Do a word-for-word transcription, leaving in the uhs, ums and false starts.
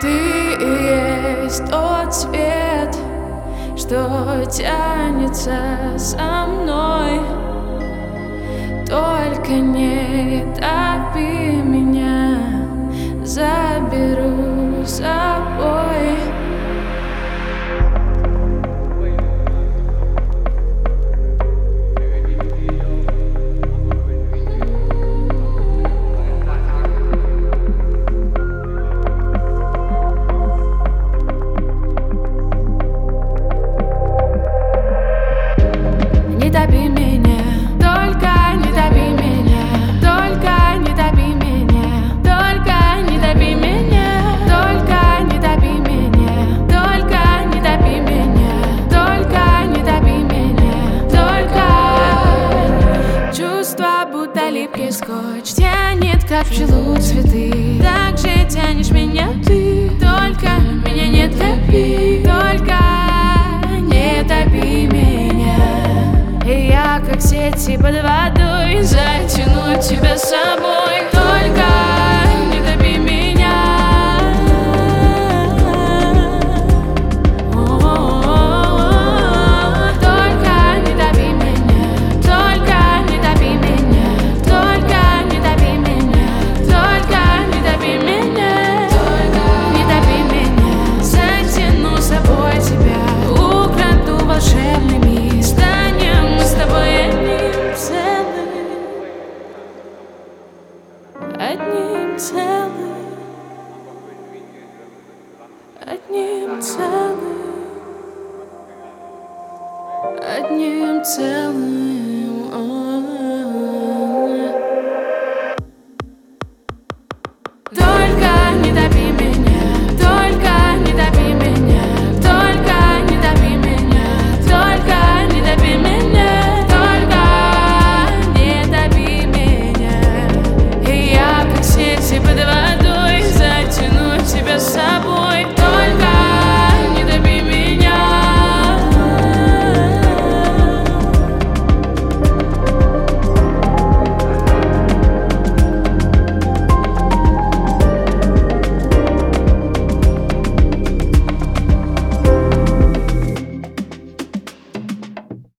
Ты и есть тот свет, что тянется со мной. Только не топи меня, заберу с собой. Не топи меня, только не топи меня, только не топи меня, только не топи меня, только не топи меня, только не топи меня, только не топи меня, только. Чувство будто липкий скотч тянет, как пчелу цветы. Так же тянешь меня ты, только меня не топи, только не топи меня. И я, как сети под водой, затяну тебя с собой. Только не топи меня. О-о-о-о. Только не топи меня, только не топи меня, только не топи меня, только не топи меня, не топи меня. Затяну с собой тебя, украду волшебный мир. Станем мы с тобой одним целым, одним целым, одним целым, одним целым.